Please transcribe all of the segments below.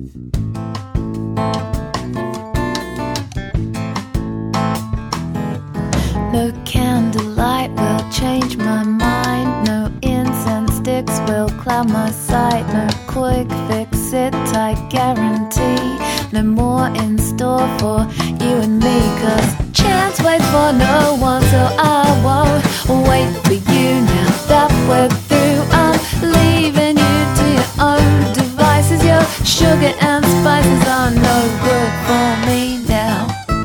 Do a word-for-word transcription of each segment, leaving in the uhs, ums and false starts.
No candlelight will change my mind. No incense sticks will cloud my sight. No quick fix it, I guarantee. No more in store for you and me. Cause chance waits for no one, so I won't wait for you now that we're through. I'm leaving you to your own devices. Your sugar and spices are no good for me now.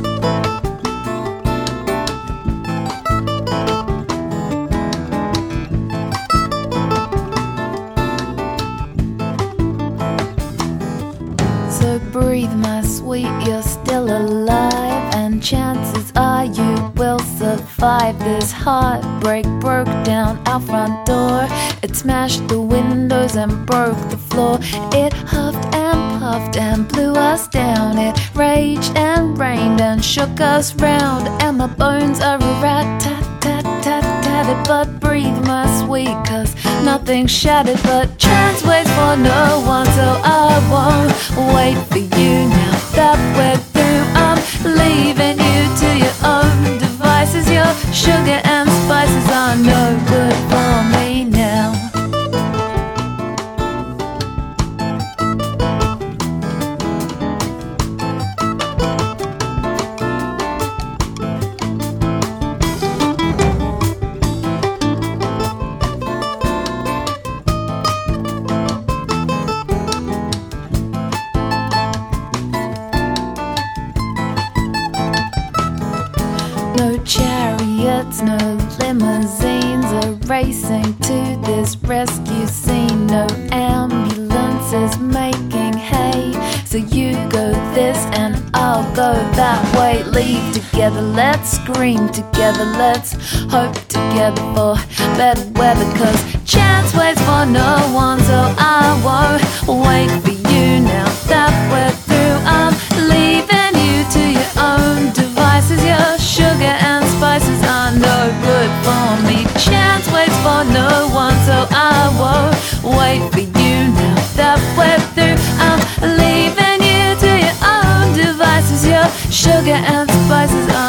So breathe, my sweet, you're still alive, and chances are you will survive. This heartbreak broke down our front door. It smashed the windows and broke the floor. It huffed and puffed and blew us down. It raged and rained and shook us round. And my bones are a rat-tat-tat-tat-tatted. But breathe, my sweet, cause nothing's shattered. But chance waits for no one, so I won't wait for you now that we're through. I'm leaving you to your own devices. Your sugar and spices are no good for me now. No chariots, no limousines are racing to this rescue scene. No ambulances making hay. So you go this and I'll go that way. Leave together, let's scream together. Let's hope together for better weather. Cause chance waits for no one, so I won't wait for you now that we're through. I'm leaving you to your own devices. Your sugar and spices are no good for me. Chance waits for no one, so I won't wait for you now that we're through. I'm leaving you to your own devices. Your sugar and spices are